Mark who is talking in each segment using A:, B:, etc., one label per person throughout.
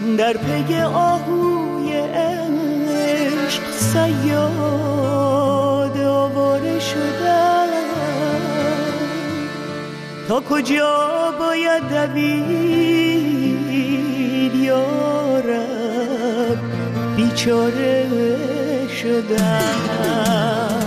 A: در پی آهوی عشق صیاد آواره شدم. تا کجا باید دوید یارب بیچاره شدم.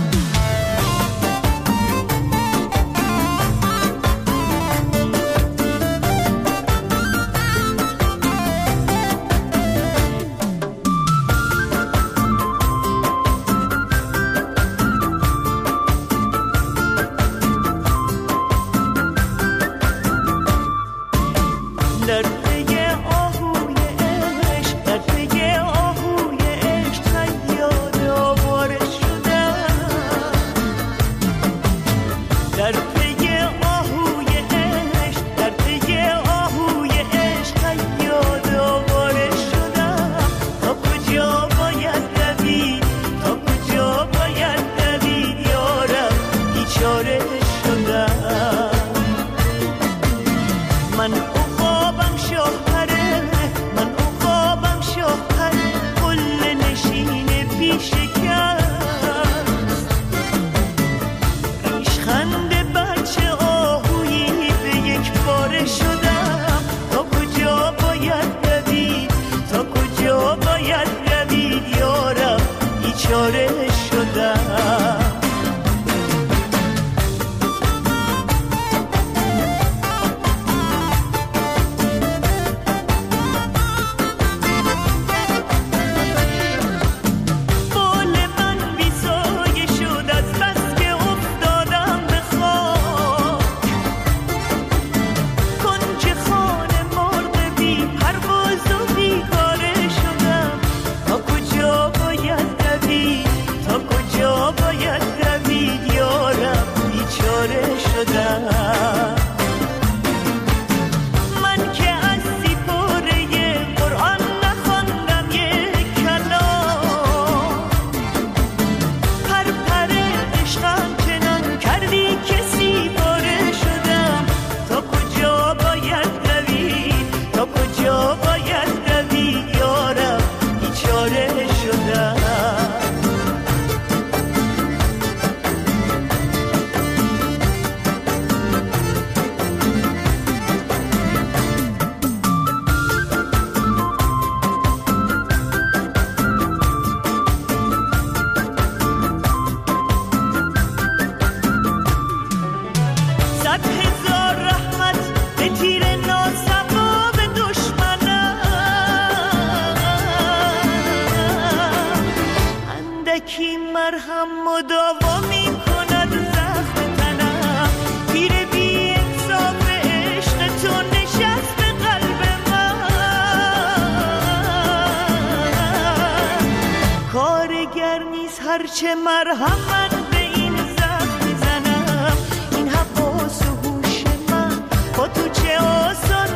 B: هرچه مرهم من به این زخم میزنم، این حواس و هوش من با تو چه آسان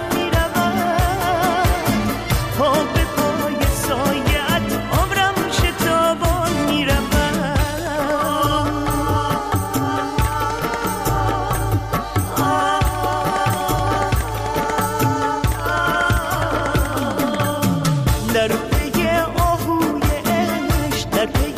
B: میروم. پا به پای سایت عمرم شتابان میروم. در پی آهوی عشق، در پی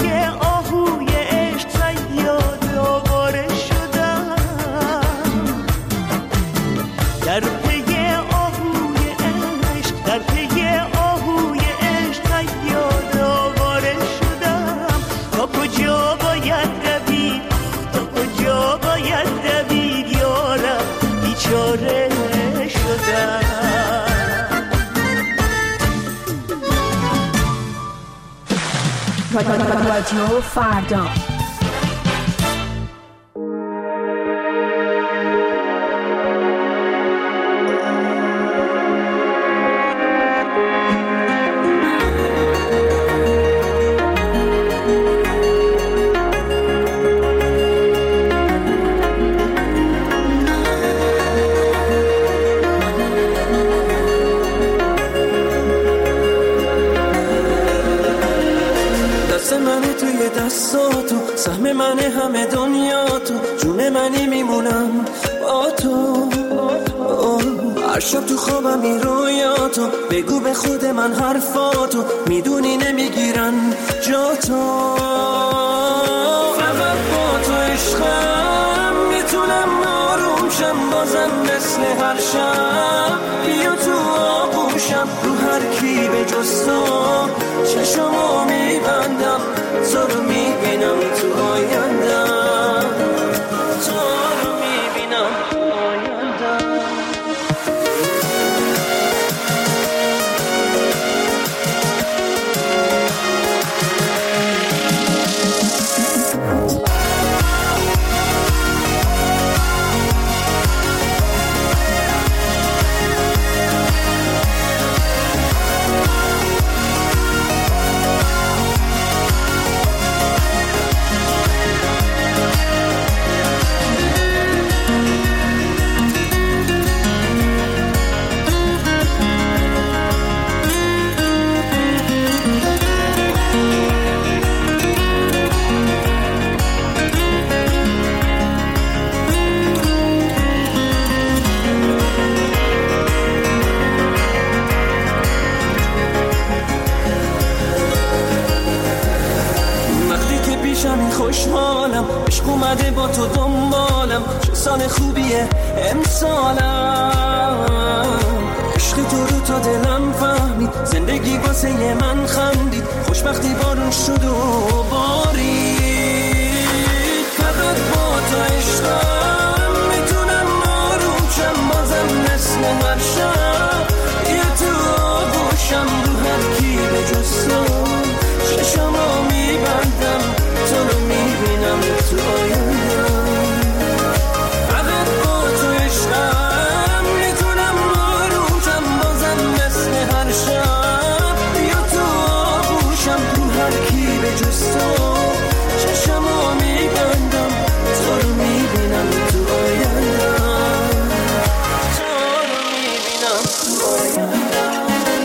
B: در پی آهوی عشق، در پی آهوی عشق یاد آواره شدم. تا کجا باید دوید، تا کجا باید دوید یارم بیچاره شدم.
C: رادیو فردا
D: دستاتو، سهم من همه دنیا تو، جون منی میمونم با تو. هر شب تو خوابم این رویا دنیاتو، بگو به خود من حرفاتو، میدونی نمیگیرن جا تو. فقط با تو عشقم میتونم آروم شم، بازم مثل هر شب بیا تو آغوشم. رو هر کی به جز تو چشمو میبندم، تو رو میبینم تو آیندم، تو رو میبینم تو آیندم. خوشحالم عشق اومده با تو دنبالم، چه سال خوبیه امسالم. عشق تو رو تا دلم فهمید، زندگی واسه من خندید، خوشبختی بارون شد و بارید. فقط با تو عشقم میتونم آروم شم، بازم مثل هر شب یه تو آغوشم. رو هر کی به جز تو چشمو میبندم، تو رو میبینم تو آیندم. فقط با تو عشقم میتونم آروم شم، بازم مثل هر شب بیا تو آغوشم. رو هر کی به جز تو چشمو میبندم، تو رو میبینم تو آیندم، تو رو میبینم تو آیندم.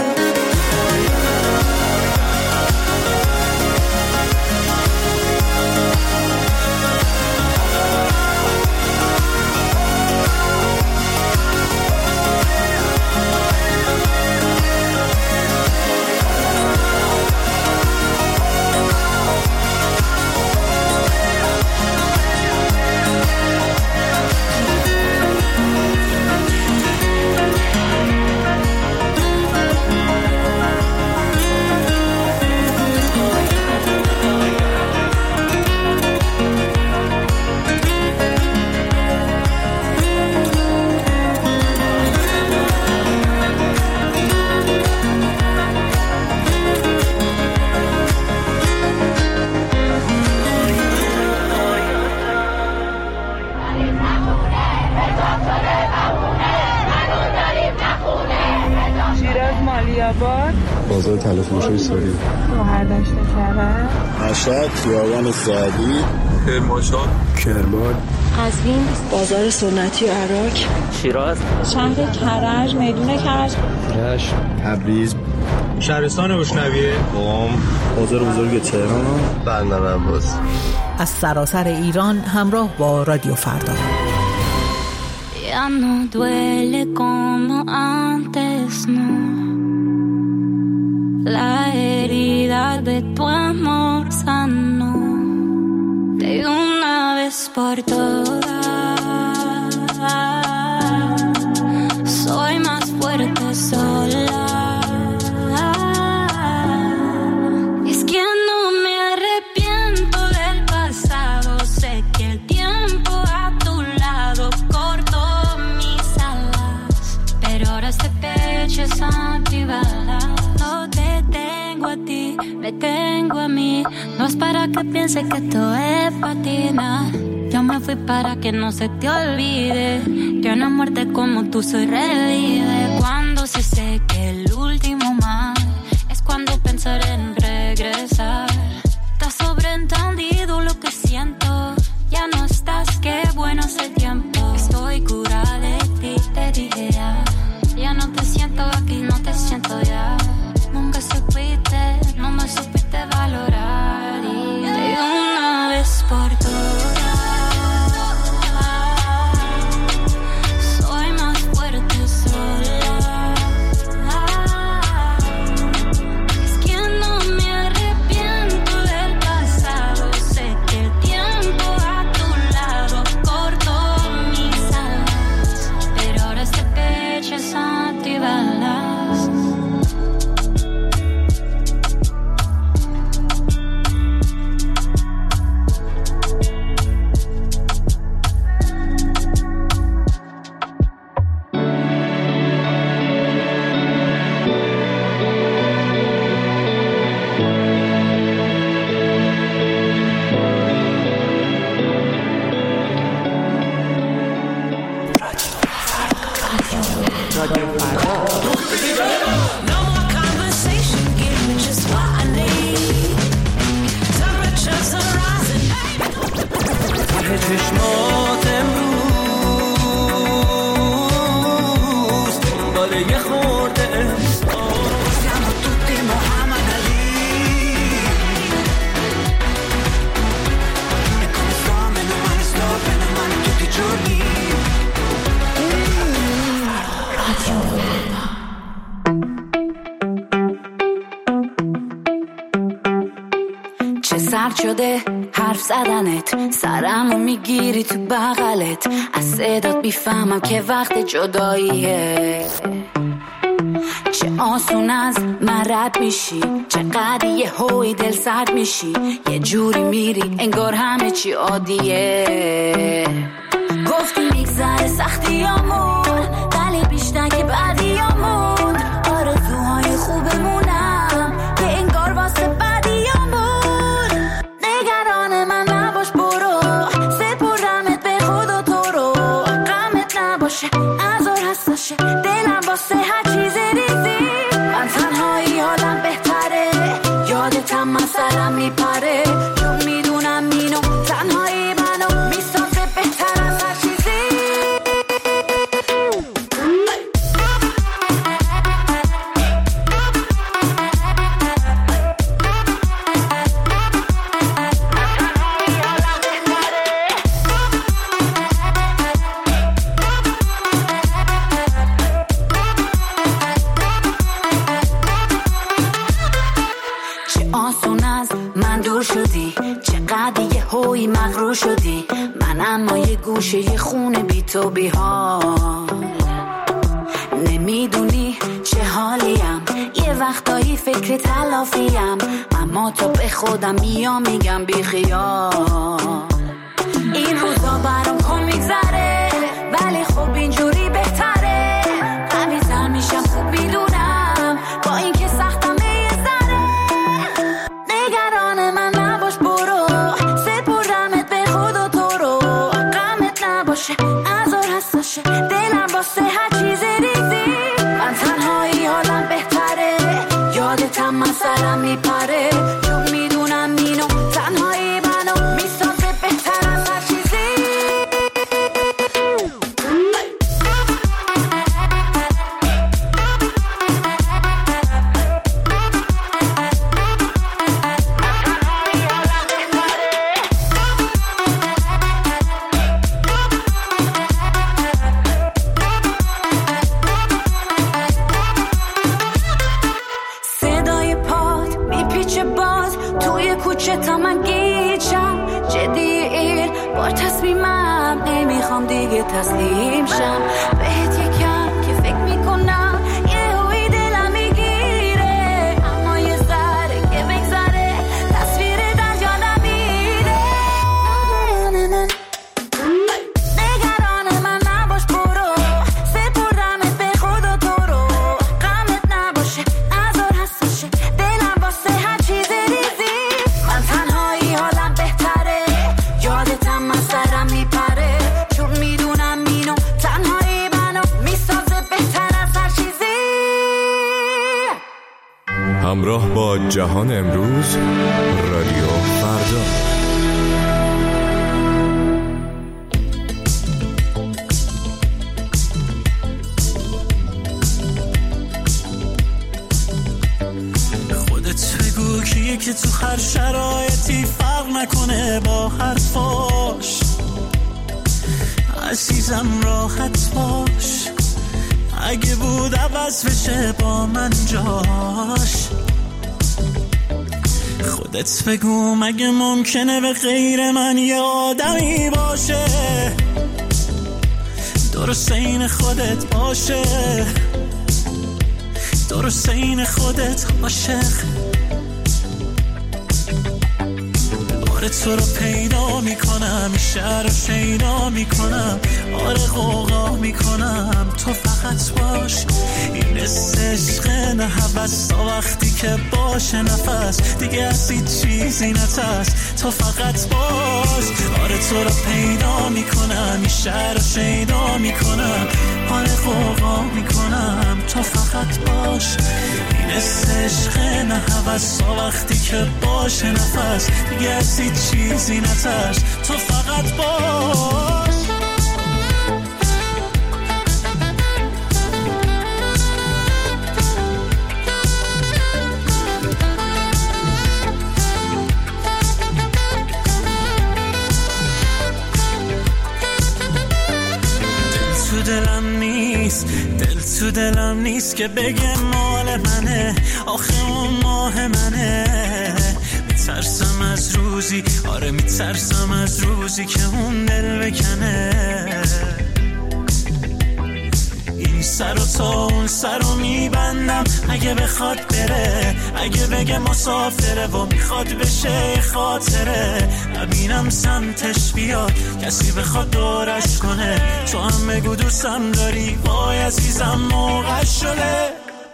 E: بازار تلفروشی سوری،
C: شهردشت کرد،
E: مشهد، خیابان سعدی، کرمانشاه، کرمان،
C: قزوین،
F: بازار سنتی و عراق،
G: شیراز،
C: شهر کرج، میدون کرج،
E: رشت، تبریز،
H: شهرستان بشنویه،
E: قم، بازار بزرگ تهران، بندر عباس.
I: از سراسر ایران همراه با رادیو فردا.
J: Ya no duele como antes, no. La herida de tu amor sanó de una vez por todas. Soy más fuerte sola. Es que no me arrepiento del pasado. Sé que el tiempo a tu lado cortó mis alas, pero ahora este pecho es antibalas. No te tengo a ti, me tengo a mí. No es para que piense que esto es patina. Yo me fui para que no se te olvide que una muerte como tú se revive. Cuando se seque el último mar, es cuando pensaré en regresar. Te has sobreentendido lo que siento. Ya no estás, qué bueno es el tiempo. Estoy curada de ti, te dije ya. Ya no te siento aquí, no te siento ya. Nunca supiste, no me supiste valorar. Y de una vez por todas, soy más fuerte sola.
A: رادیو فردا.
D: ته چشمات امروز دنبال یه خورده احساس siamo tutti Muhammad Ali e come sto bene male tutti i giorni چه سرد شده حرف زدنت سرمو میگیری تو بغلت از صدات بیفهمم که وقت جداییه چه آسون از من رد میشی چقدر یه هوی دل سرد میشی یه جوری میری انگار همه چی عادیه گفتی میگذره سختیامون ولی بیشتر که بعدیامون آرزوهای خوبمونم که انگار واسه بعدیامون نگران من نباش برو سپردمت به خدا تو رو غمت نباشه ازار هستشه دلم واسه هر چیز ریزی من تنهایی حالم بهتره یادتم من سرم میپره چون میدونم اینو تنهایی منو میسازه بهتر از هر چیزی چقدر یه هوی مغرور شدی من اما یه گوشه یه خونه بی تو بی حال نمیدونی چه حالیم یه وقتایی فکر تلافیم اما تو به خودم میگم بی خیال این روزا برام کن میگذره ولی خب اینجوری بهتره قوی‌تر میشم خوب میدونم با این که سختم یه ذره نگران من نباش برو سپردمت به خدا تو رو غمت نباشه ازار هستشه دلم واسه هر چیز ریزی من تنهایی حالم بهتره یادتم من سرم میپره چون میدونم اینو تنهایی منو میسازه بهتر از هر چیزی صدای پاد میپیچه باز توی کوچه تا من گیجم جدی با تصمیمم نمیخوام دیگه تسلیم شم بهت یکم که فکر میکنم یه هوی دلم میگیره اما یه ذره که بگذره تصویر دریا نمیره نگران من نباش برو سپردمت به خدا تو رو غمت نباشه ازار هستشه دلم واسه هر چیز ریزی من تنهایی حالم بهتره یادتم من سرم میپره چون میدونم اینو تنهایی منو میسازه بهتر از هر چیزی
G: همراه با جهان امروز رادیو فردا
D: خودت بگو کیه که تو هر شرایطی فرق نکنه با حرفاش عزیزم راحت باش اگه بود عوض بشه با من جاش خودت بگو مگه ممکنه به غیر من یه آدمی باشه درست این خودت باشه درست این خودت عاشق آره تو رو پیدا میکنم شهر رو شیدا میکنم آره غوغا میکنم تو فقط باش این عشق نه هوس تا وقتی که باشه نفس دیگه از هیچ چیزی نترس تو فقط باش آره تو رو پیدا میکنم این شهر رو شیدا میکنم آره غوغا میکنم تو فقط باش. این عشق نه هوس وقتی که باشه نفس دیگه از هیچ چیزی نترس تو فقط باش. دل تو دلم نیست که بگه مال منه، آخه اون ماه منه. میترسم از روزی، آره میترسم از روزی که اون دل بکنه. این سر و تا اون سر رو میبندم اگه بخواد بره، اگه بگه مسافره و میخواد بشه خاطره. نبینم سمتش بیاد کسی بخواد دورش کنه، تو هم بگو دوستم داری وای عزیزم موقع شده.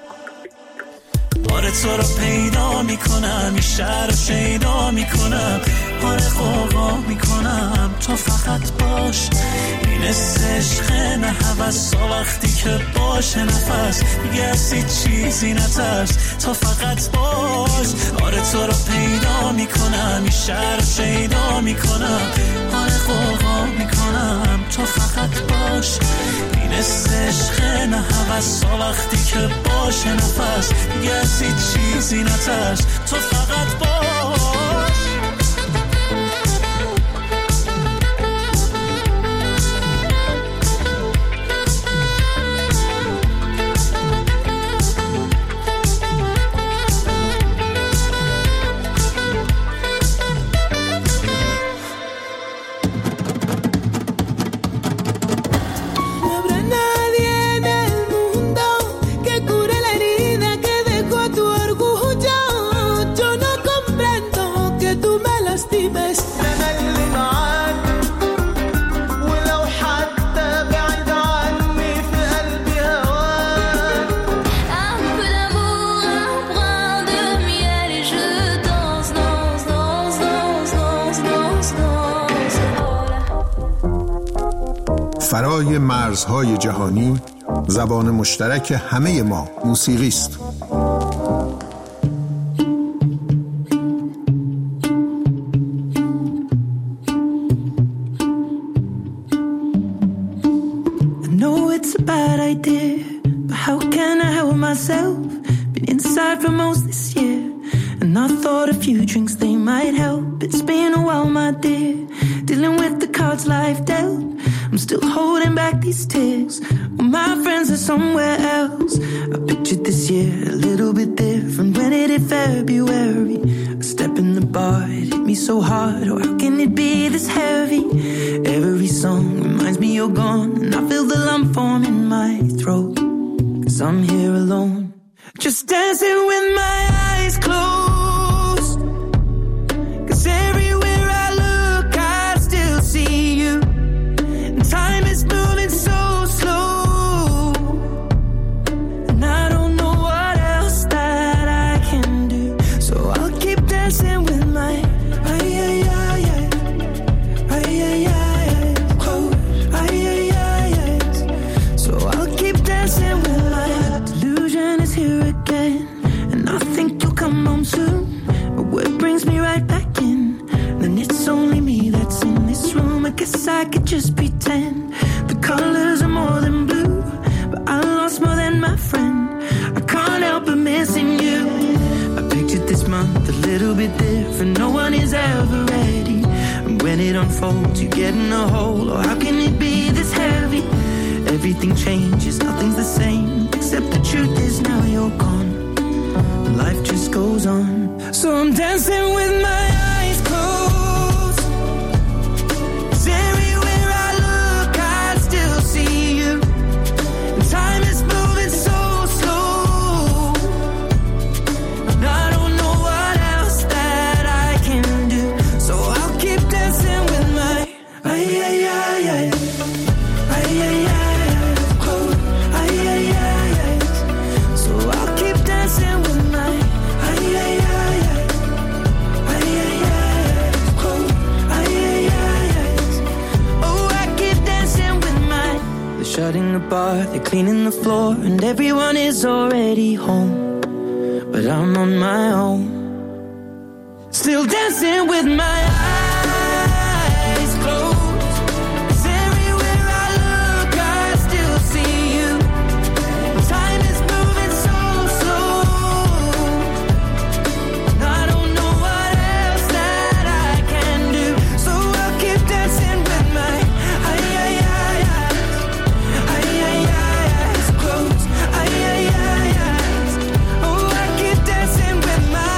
D: آره تو رو پیدا میکنم این شهر رو شیدا میکنم، آره قوقا میکنم تو فقط باش. این عشق نه هوس وقتی که باشه نفس دیگه از هیچ چیزی نترس تو فقط باش. آره تو رو پیدا میکنم این شهر رو شیدا میکنم، آره قوقا میکنم تو فقط باش. این عشق نه هوس وقتی که باشه نفس دیگه از هیچ چیزی نترس تو فقط باش.
K: فرای مرزهای جهانی زبان مشترک همه ما موسیقی است.
L: I'm still holding back these tears. Well, my friends are somewhere else. I pictured this year a little bit different. When it hit February, a step in the bar, it hit me so hard. Oh, how can it be this heavy? Every song reminds me you're gone, and I feel the lump form in my throat. 'Cause I'm here alone, just dancing with my eyes closed. 'Cause everywhere I look, I still see you. Time is moving so slow, and I don't know what else that I can do. So I'll keep dancing with my so I'll keep dancing with my delusion is here again, and I think you'll come home soon. But what brings me right back in? Then it's only me that's in this room. I guess I could just pretend the colors are more than blue, but I lost more than my friend. I can't help but missing you. I pictured this month a little bit different. No one is ever ready, and when it unfolds you get in a hole. Oh, how can it be this heavy? Everything changes, nothing's the same, except the truth is now you're gone. Life just goes on, so I'm dancing with my eyes closed. 'Cause everywhere I look, I still see you. And time is moving so slow, and I don't know what else that I can do. So I'll keep dancing with my So I'll keep dancing with my car, they're cleaning the floor, and everyone is already home. But I'm on my own, still dancing with my eyes closed. 'Cause everywhere I look, I still see you. Time is moving so slow. I don't know what else that I can do, so I'll keep dancing with my eyes closed. Oh, I keep dancing with my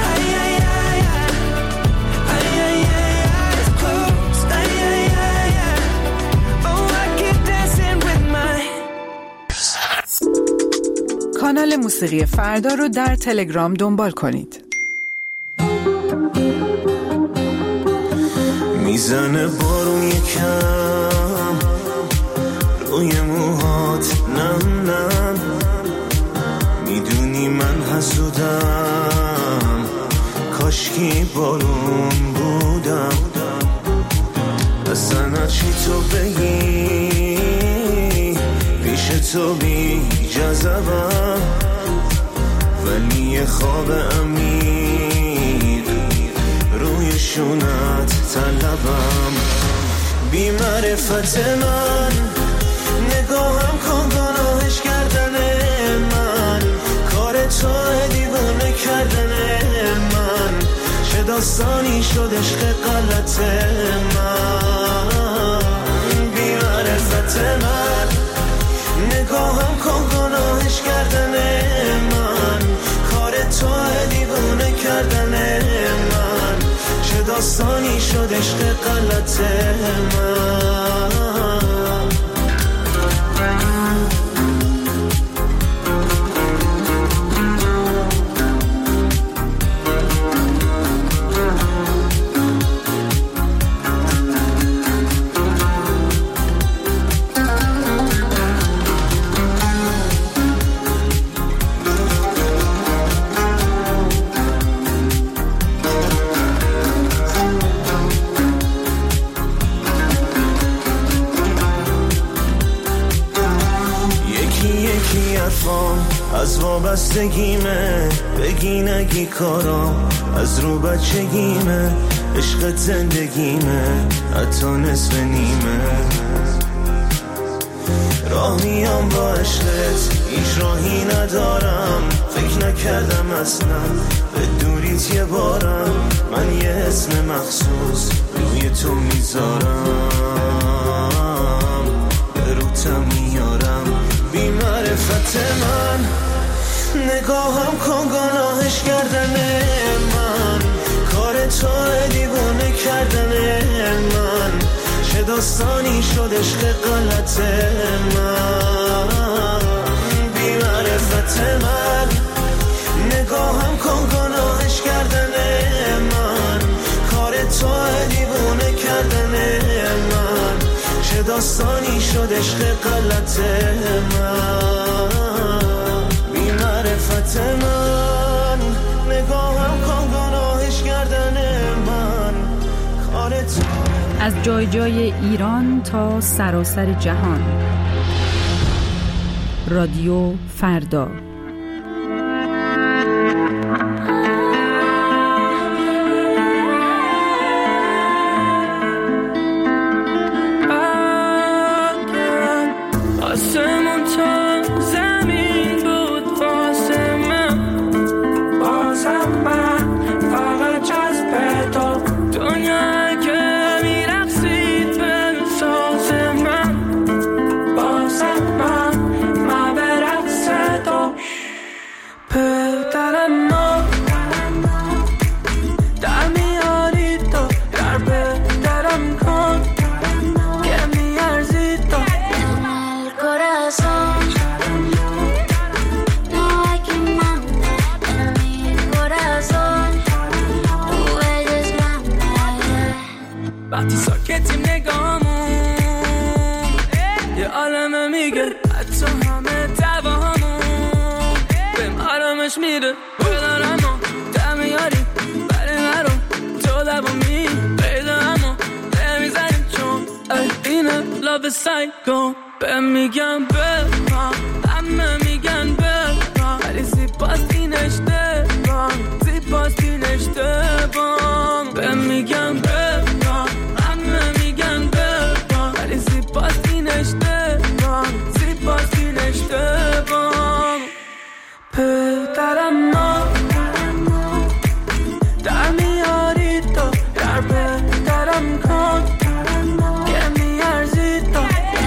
L: eyes closed. Oh, I keep dancing with my.
I: کانال موسیقی فردا رو در تلگرام دنبال کنید.
D: میزنه بارون یکم روی موهات، نم نم میدونی من حسودم، کاشکی بارون بودم. اصلا چی تو بگی پیش تو بی جذبم، ولی خواب امید روی شونت طلبم. بی معرفت من نگاهم کن گناهش کردن من، کار تو دیوانه کردن من، چه داستانی شد عشق غلط من. بی معرفت من نگاهم کن گناهش کردن من، کار تو دیوانه کردن من، چه داستانی شد عشق غلط من. از وابستگیمه، بگی نگی کارام از رو بچگیمه، عشقت زندگیمه حتی نصف نیمه. راه میام با عشقت، هیچ راهی ندارم، فکر نکردم اصلا به دوریت یه بارم، من یه اسم مخصوص روی تو میذارم، به روتم میارم. بی معرفت من نگاهم کن گناهش کردن من، کار تو دیوانه کردن من، چه داستانی شد عشق غلط من. بی معرفت من نگاهم کن گناهش کردن من، کار تو دیوانه کردن من، چه داستانی شد عشق غلط من. بی معرفت من نگاهم کن گناهش کردن من، کار تو.
M: از جای جای ایران تا سراسر جهان، رادیو فردا.
D: وقتی ساکتیم نگامون یه عالمه میگه حتی همه دواهامون بهم آرامش میده بدارم و دمیاری برای من رو تو لبامی پیدا همو نمیزنیم چون اینه love is psycho. بهم میگم بفهم، همه میگن بفهم، ولی زیباست این اشتباه، زیباست این اشتباه. بهم میگم بفهم، همه میگن بفهم، ولی زیباست این اشتباه، زیباست این اشتباه. پدرم ما در میاری تو، در پدرم کن که میارزی تو.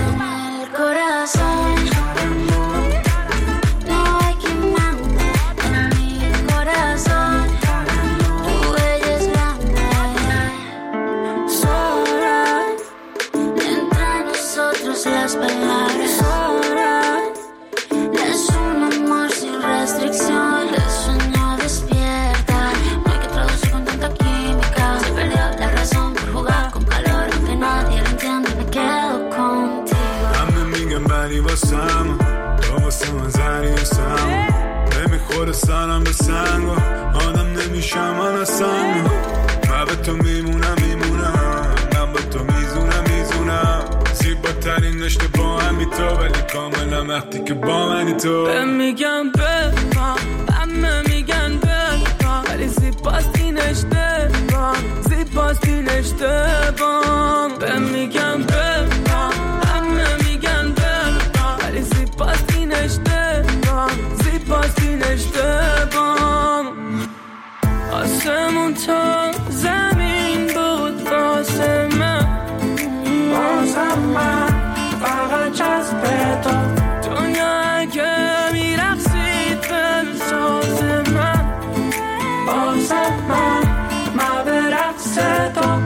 J: Las palabras sobran. Es un amor sin restricción. El sueño despierta. No hay que traducir con tanta química. Se perdió la razón por jugar con calor. Aunque nadie lo entiende, me quedo contigo.
N: همه میگن بری واسم، تو واسه من زری واسم. نمیخوره سرم به سنگ و آدم نمیشم من اصلا. من به تو میمونم من به تو میزونم. زیباترین اشتباه همی تو، ولی کاملا وقتی که با منی تو.
D: بهم میگم بفهم، همه میگن بفهم، ولی زیباست این اشتباه، زیباست این اشتباه. بهم میگم بفهم، همه میگن بفهم، ولی زیباست این اشتباه، زیباست این اشتباه. آسمون تا زمین بود واسه من، بازم من فقط جذب تو. دنیا اگه میرقصید بلساز من، بازم من به رقص تو.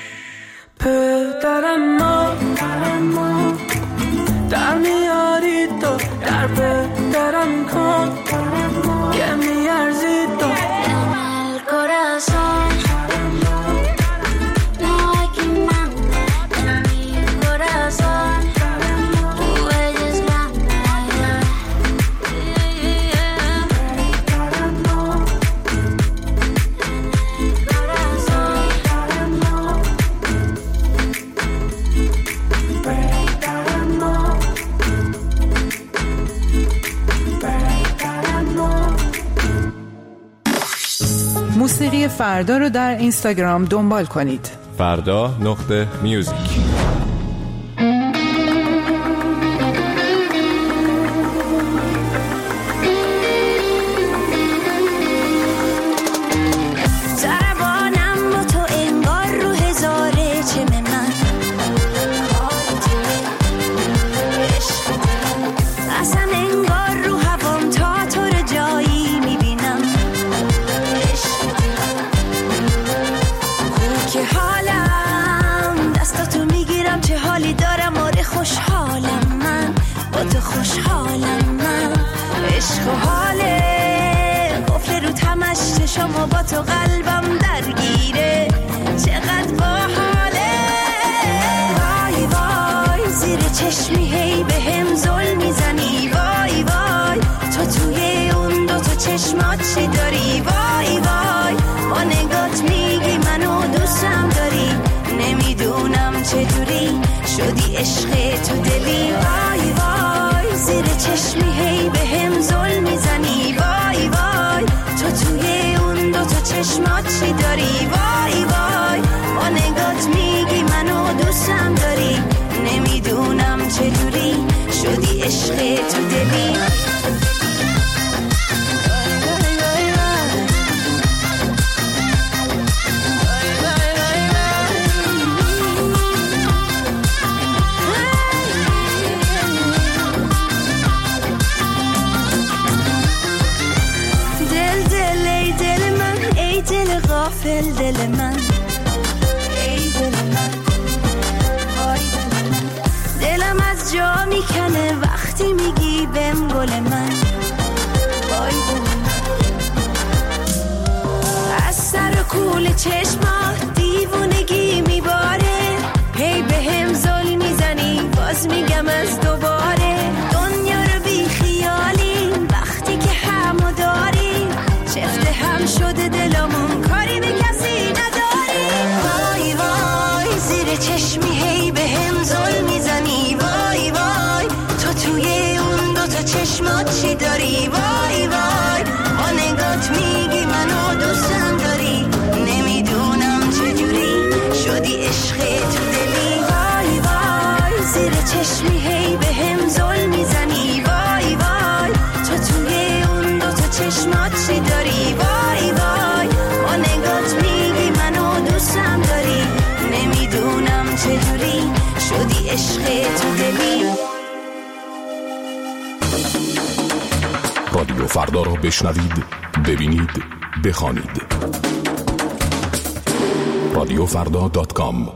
D: پدرم ما در میاری تو، در پدرم کن که میارزی تو.
I: موسیقی فردا رو در اینستاگرام دنبال کنید.
G: فردا.music.
B: شما با تو قلبم درگیره، چقدر باحاله. وای وای زیر چشمی هی به هم زل میزنی. وای وای تو توی اون دو تا چشمات چی داری؟ وای وای با نگات میگی منو دوستم داری. نمیدونم چجوری شدی عشق تو دلی. وای وای زیر چشمی هی به هم زل میزنی. وای وای تو توی اون دو تا چشمات چی داری؟ وای وای با نگات میگی منو دوستم داری. نمیدونم چجوری شدی عشق تو دلی. غافل دل من، ای دل من، وای دل من. دلم از جا میکنه وقتی میگی بهم گل من. وای دل من. از سر و کول چشمات دیوونگی میباره. هی بهم زل میزنی باز میگم از دوباره. دنیا رو بی خیالی وقتی که همو داری. چفت هم شده دلمون کاری به کسی نداری. وای وای زیر چشمی هی به هم زل میزنی. وای وای
L: چی داری وای وای با نگات میگی منو دوستم داری نمیدونم چجوری شدی عشق تو دلی وای وای زیر چشمی هی به هم زل میزنی وای وای تو توی اون دوتا چشمات چی داری وای وای با نگات میگی منو دوستم داری نمیدونم چجوری شدی عشق تو دلی.
O: رادیو فردا را بشنوید، ببینید، بخوانید. رادیوفردا.com.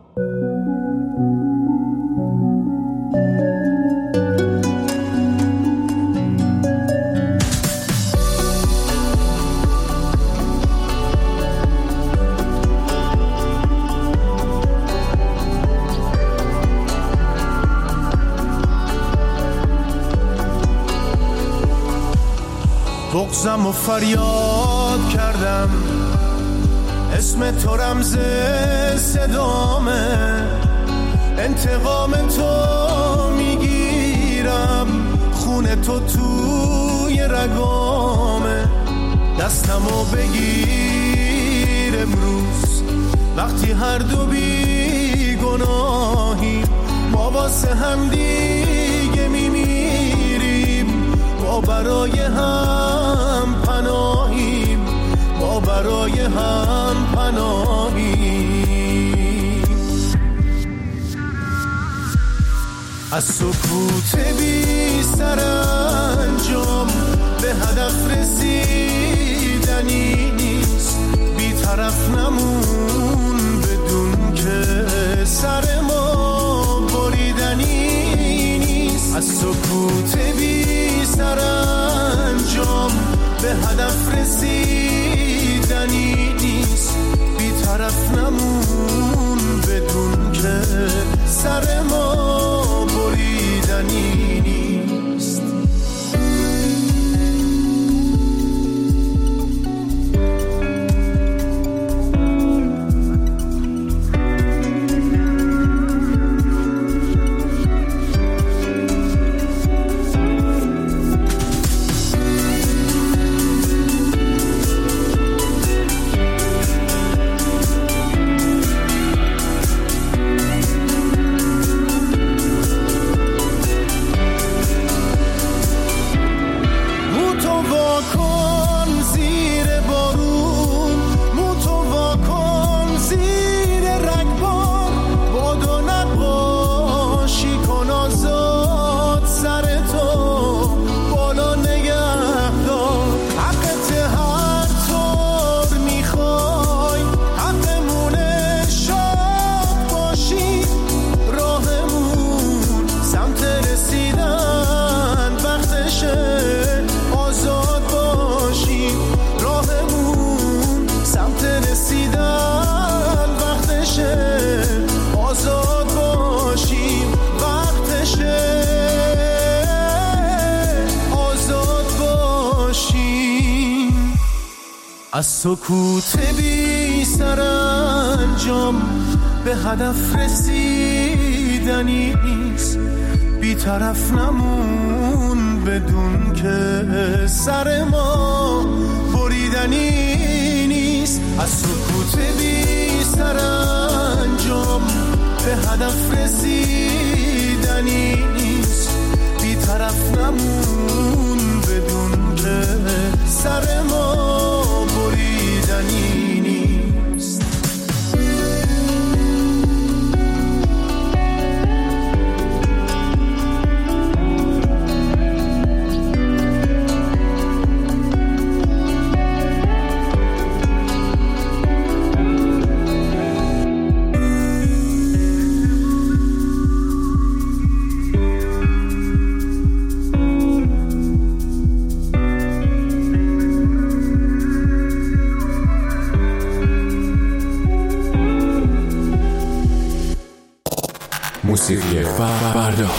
P: بغضم و فریاد کردم اسم تو رمز صدامه انتقام تو میگیرم خون تو توی رگامه دستمو بگیر امروز وقتی هر دو بی گناهی ما واسه هم دیگه میمیریم ما برای هم پناهیم ما برای هم پناهیم از سکوت بی سرانجام به هدف رسیدنی نیست بی طرف نمون بدون که سر ما بریدنی نیست از سکوت بی سرانجام به هدف رسیدنی نیست بی طرف نمون بدون که سر ما بریدنی نیست. از سکوت بی سرانجام به هدف رسیدنی نیست بی طرف نمون بدون که سر ما بریدنی نیست از سکوت بی سرانجام به هدف رسیدنی نیست بی طرف نمون بدون که سر ما بریدنی نیست.
O: موسیقی فردا.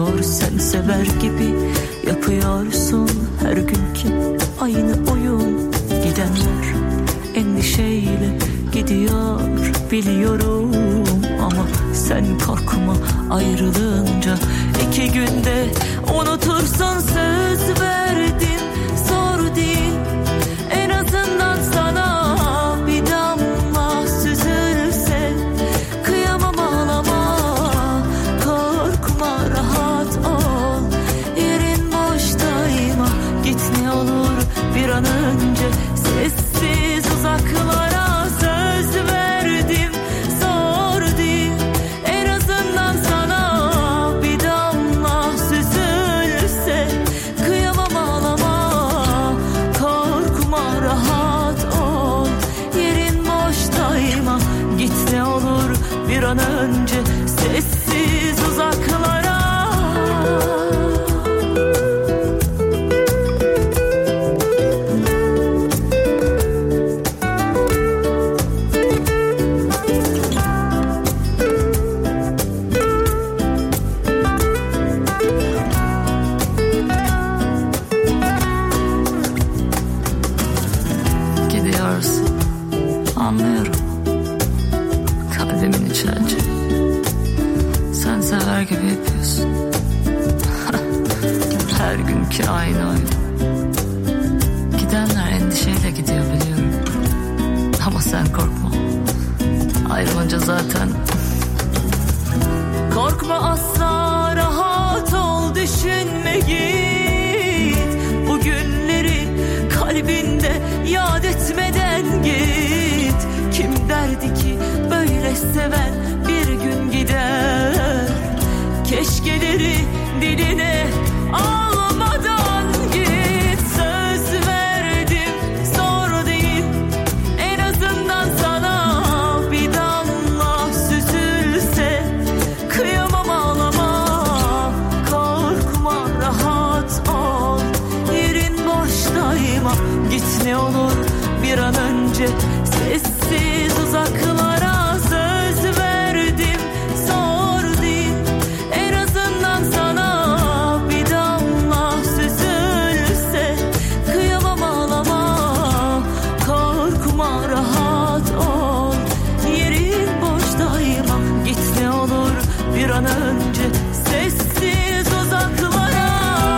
Q: gidiyor, sen sever gibi yapıyorsun her günkü aynı oyun. Gidenler endişeyle gidiyor biliyorum, ama sen korkma, ayrılınca 2 günde unutursun, söz verdim, zor değil. En azından sana bir damla süzülse, kıyamam ağlama, korkma, rahat ol, yerin boştayma, git ne olur bir an önce sessiz uzaklara. Söz verdim, zor değil. En azından sana bir damla süzülse, kıyamam ağlama, korkma, rahat ol, yerin boştayma, git ne olur bir an önce sessiz uzaklara. Anlıyorum, kalbimin içi acı. Sen sever gibi yapıyorsun. Her günkü aynı oyun. Gidenler endişeyle gidiyor biliyorum, ama sen korkma, ayrılınca zaten. Korkma asla, rahat ol, düşünme, git. Bu günleri kalbinde yad etmeden git. Kim derdi ki böyle seven bir gün gider? Keşkeleri diline almadan git. Söz verdim, zor değil. En azından sana bir damla süzülse, kıyamam ağlama, korkma, rahat ol, yerin boştayma, git ne olur bir an önce sessiz uzaklara. Söz verdim, zor değil. En azından sana bir damla süzülse, kıyamam ağlama, korkma, rahat ol, yerin boştayma, git ne olur bir an önce sessiz uzaklara.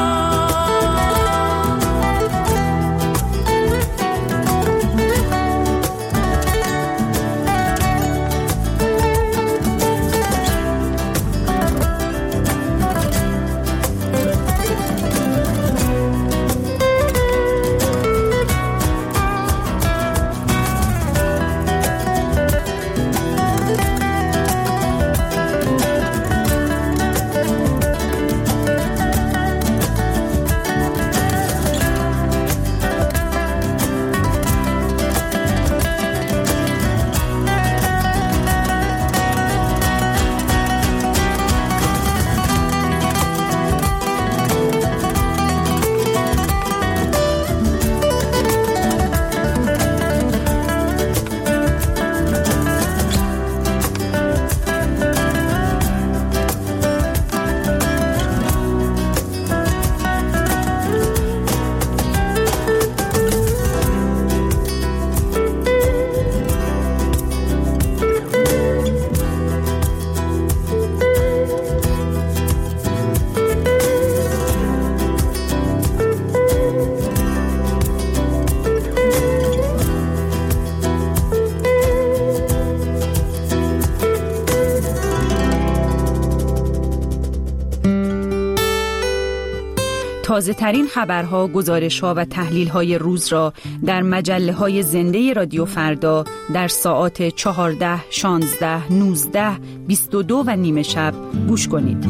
M: تازه‌ترین خبرها، گزارش‌ها و تحلیل‌های روز را در مجله‌های زنده رادیو فردا در ساعات 14، 16، 19، 22 و نیم شب گوش کنید.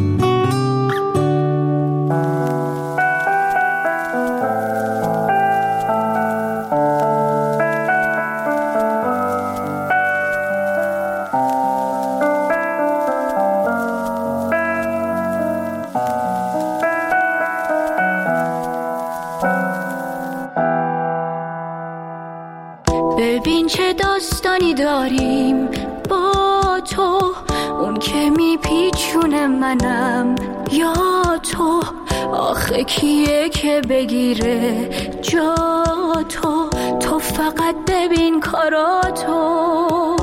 J: ببین چه داستانی داریم با تو، اون که میپیچونه منم یا تو آخه کیه که بگیره جا تو فقط ببین کاراتو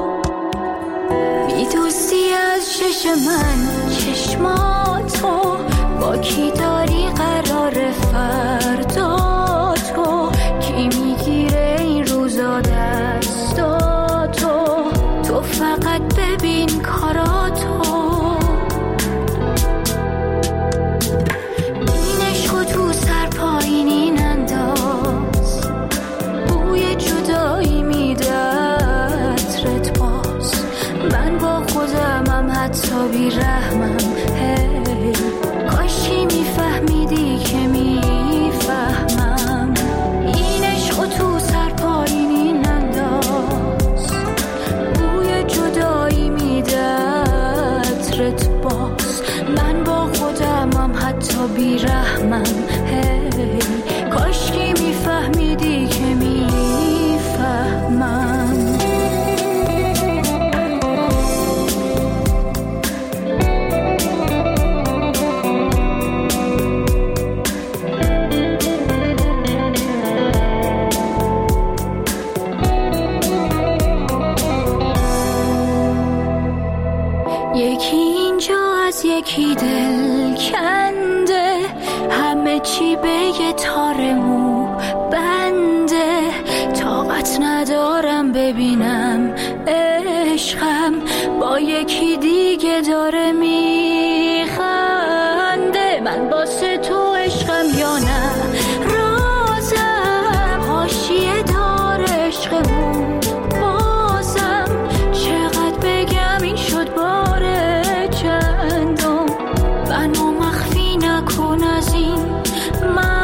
J: میدوزی از چش من چشماتو با کی داری قرار فردا تو کی میگیره این روزا دستاتو تو فقط ببین کاراتو این عشقو تو سر پایینین انداز بوی جدایی میدترت باز من با خودمم حتی بی رحمم هی کاشی میفهمیدی که میفهمم این عشقو تو سر پایینین انداز بوی جدایی میدترت باز من با خودمم حتی بی رحمم هی کاشکی میفهمیدی که میفهمم یکی اینجا از یکی دل کنده همه چی به یه تار مو بنده طاقت ندارم ببینم عشقم با یکی دیگه داره میخنده من واسه تو عشقم یا نه رازم حاشیه دار عشقمون بازم چقدر بگم این شد باره چندم منو مخفی نکن از این من